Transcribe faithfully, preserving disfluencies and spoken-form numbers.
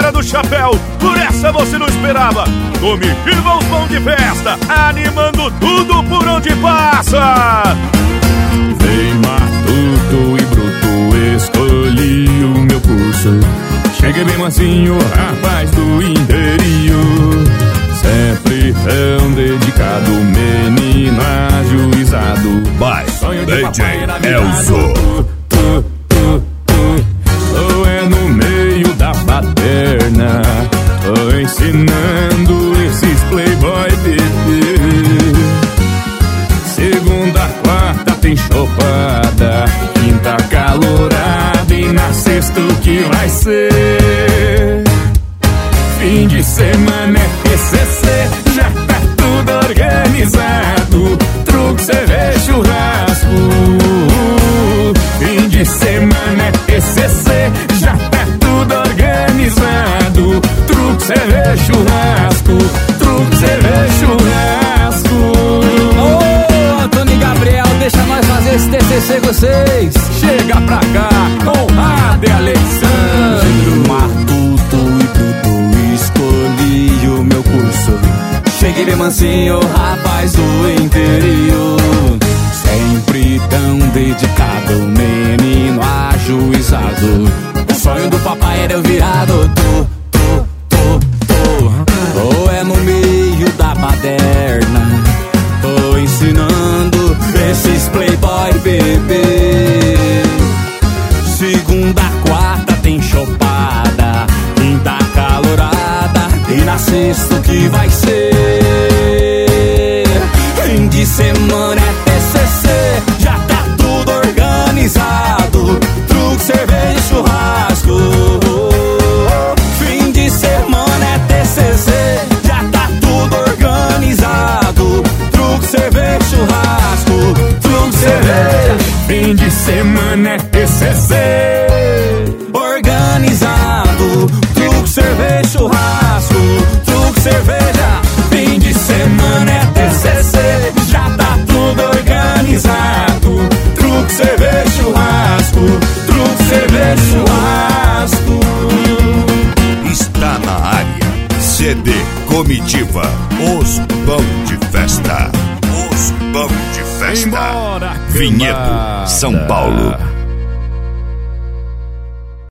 tira do chapéu, por essa você não esperava. Comitiva os pão de festa, animando tudo por onde passa. Vem matuto e bruto, escolhi o meu curso. Cheguei bem mansinho, rapaz do interior. Sempre tão dedicado, menino ajuizado. Vai, sonho de D J Elzo. Tu, tu, tu. Sou é no meio da baderna, tô ensinando esses playboy bebê. Segunda, quarta tem chopada, quinta calorada e na sexta o que vai ser? Fim de semana é P C C, já tá tudo organizado, truque, cerveja, churrasco. Fim de semana é P C C, já tá tudo organizado, truque, cerveja, churrasco, truque, cerveja, churrasco. Ô, Antônio e Gabriel, deixa nós fazer esse T C C com vocês. Chega pra cá, Conrado e Alexandre. Matuto e bruto, escolhi o meu curso. Cheguei bem mansinho, rapaz do interior. Sempre tão dedicado, menino ajuizado. O sonho do papai era eu virar doutor. Tô, tô, tô. Ou é no meio da baderna, tô ensinando esses playboy bebê. Segunda, quarta tem chopada, quinta calorada e na sexta o que vai ser? Fim de semana é T C C, já tá tudo organizado, truque, cerveja e churrasco. Fim de semana é T C C, já tá tudo organizado, truque, cerveja, churrasco, truque, cerveja. Fim de semana é T C C, organizado, truque, cerveja, churrasco, truque, cerveja. Fim de semana é T C C, já tá tudo organizado, truque, cerveja, churrasco, truque, cerveja, churrasco. Está na área, C D Comitiva, os pão de festa. Os pão de festa. Embora, Vinhedo, cambada. São Paulo.